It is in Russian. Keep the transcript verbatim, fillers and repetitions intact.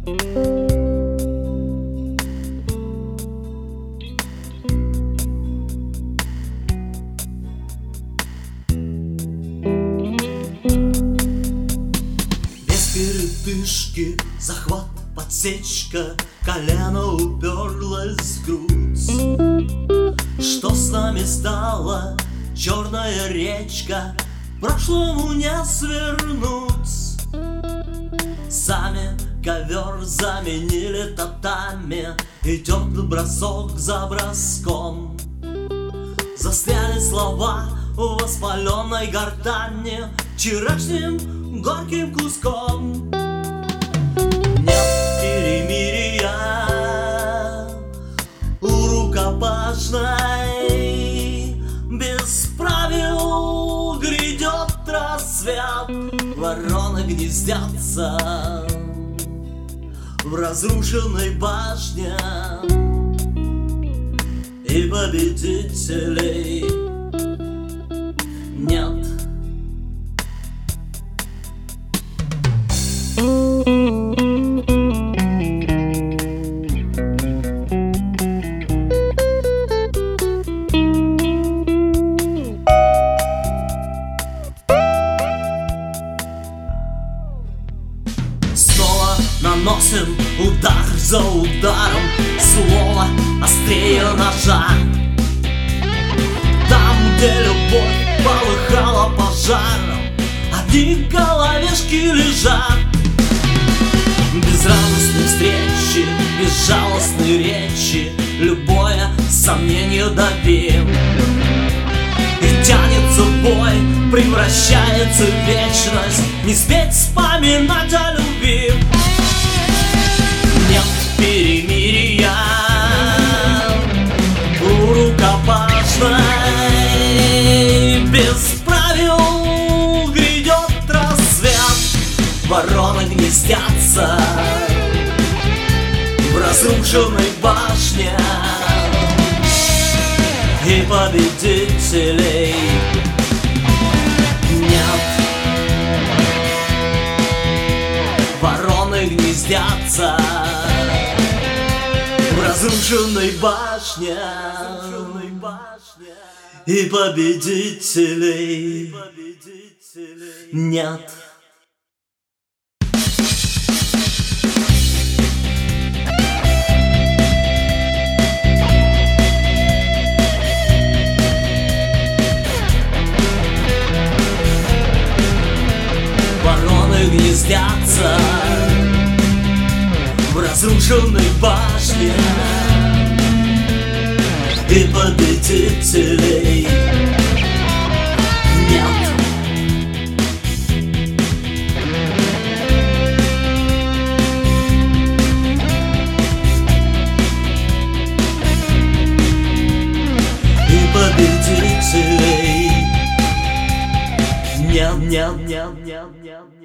Без передышки, захват, подсечка, колено уперлось в грудь. Что с нами стало? Черная речка, прошлому не свернуть. Сами ковер заменили татами, идет бросок за броском. Застряли слова в воспаленной гортани вчерашним горьким куском. Нет перемирия у рукопашной, без правил грядет рассвет. Вороны гнездятся в разрушенной башне, и победителей нет. Снова наносим удар за ударом, слово острее ножа. Там, где любовь полыхала пожаром, одни головешки лежат. Безрадостные встречи, безжалостные речи, любое сомнение давим. И тянется бой, превращается в вечность, не спеть, вспоминать о любви. Нет перемирия у рукопашной, без правил грядет рассвет. Вороны гнездятся в разрушенной башне, и победителей нет. Вороны гнездятся в разрушенной башне, и победителей нет. Гнездятся в разрушенной башне, и победителей нет. И победителей нет, нет, нет, нет, нет.